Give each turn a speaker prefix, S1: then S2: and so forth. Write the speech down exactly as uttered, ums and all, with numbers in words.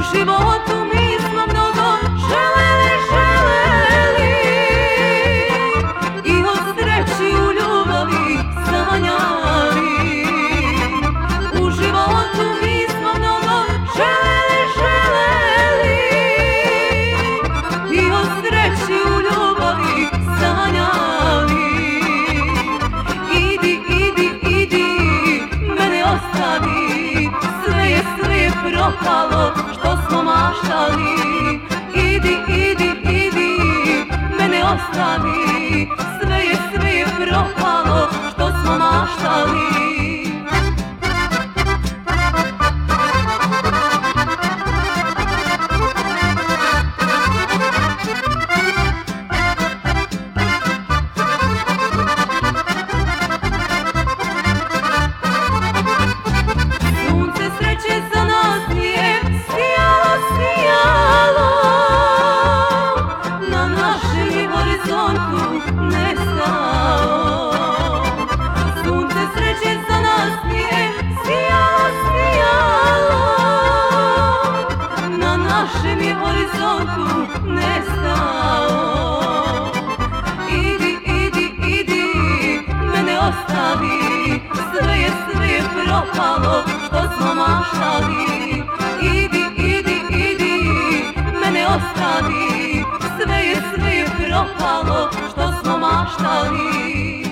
S1: životu mi smo mnogo želeli, želeli i o sreći u ljubavi sanjali. U životu mi smo mnogo želeli, želeli i o sreći u ljubavi sanjali. Idi, idi, idi, mene ostavi, sve je, sve je propalo što smo maštali. Idi, idi, idi, mene ostavi, sve je, sve je propalo što smo maštali. Našem je horizontu nestao. Idi, idi, idi, mene ostavi, sve je, sve je propalo što smo maštali. Idi, idi, idi, mene ostavi, sve je, sve je propalo što smo maštali.